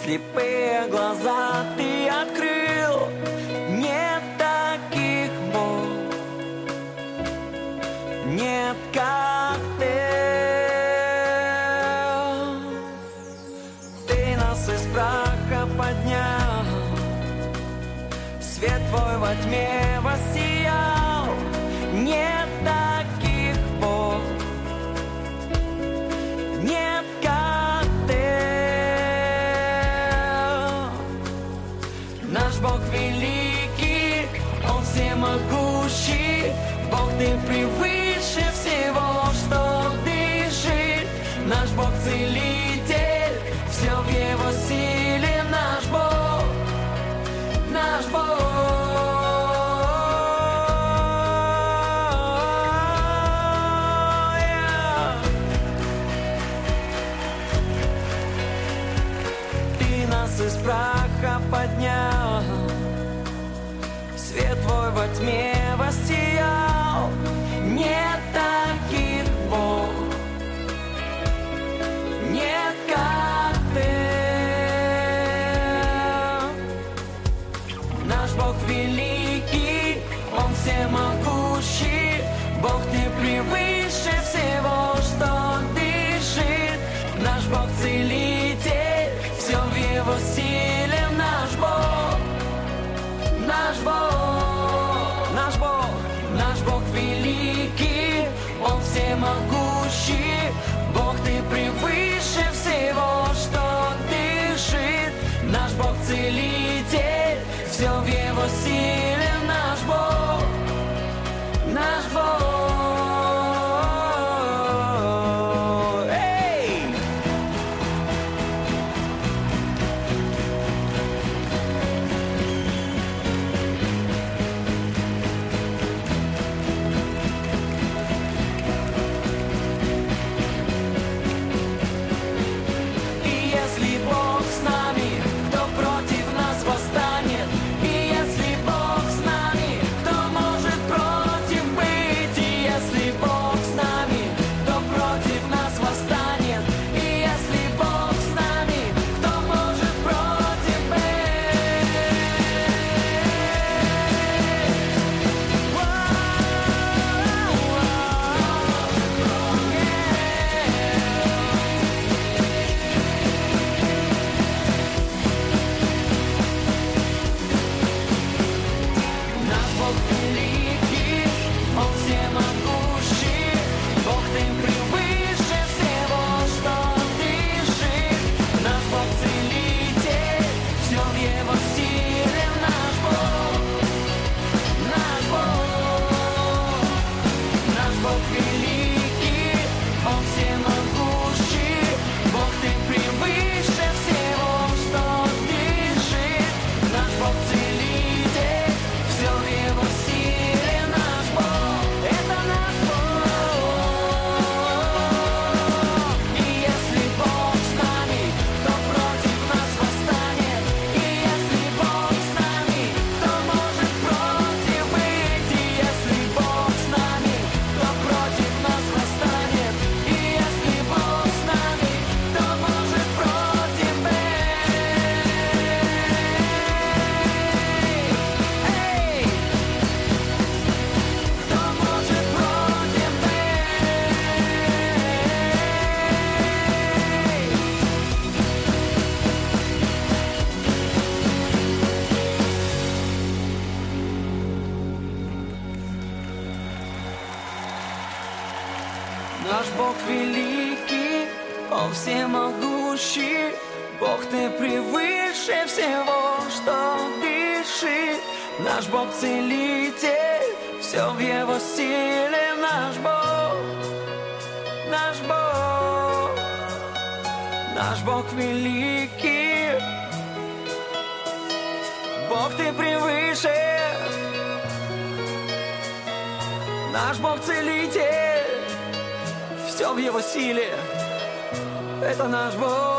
слепые глаза ты открыл. Нет таких Бог, нет как ты. Ты нас из праха поднял, свет твой во тьме воссиял. Нет таких Бог, нет как ты. Наш Бог великий, Он всемогущий. Бог, ты превыше всего, что дышит. Наш Бог целитель, все в Его силе. Наш Бог, наш Бог. Ты нас из праха поднял, свет твой во тьме воссиял. Нет таких Бог, нет как ты. Наш Бог великий, Он всемогущий. Бог, ты превыше всего, что дышит. Наш Бог целитель, все в Его силе. Наш Бог, наш Бог, наш Бог, наш Бог великий, Он всемогущий. Бог, ты превыше всего, что дышит. Наш Бог целитель, все в Его силе. Наш Бог, наш Бог. Наш Бог великий, Он всемогущий. Бог, ты превыше всего, что дышит. Наш Бог целитель, все в Его силе. Наш Бог, наш Бог, наш Бог великий. Бог, ты превыше. Наш Бог целитель, все в Его силе. Это наш Бог.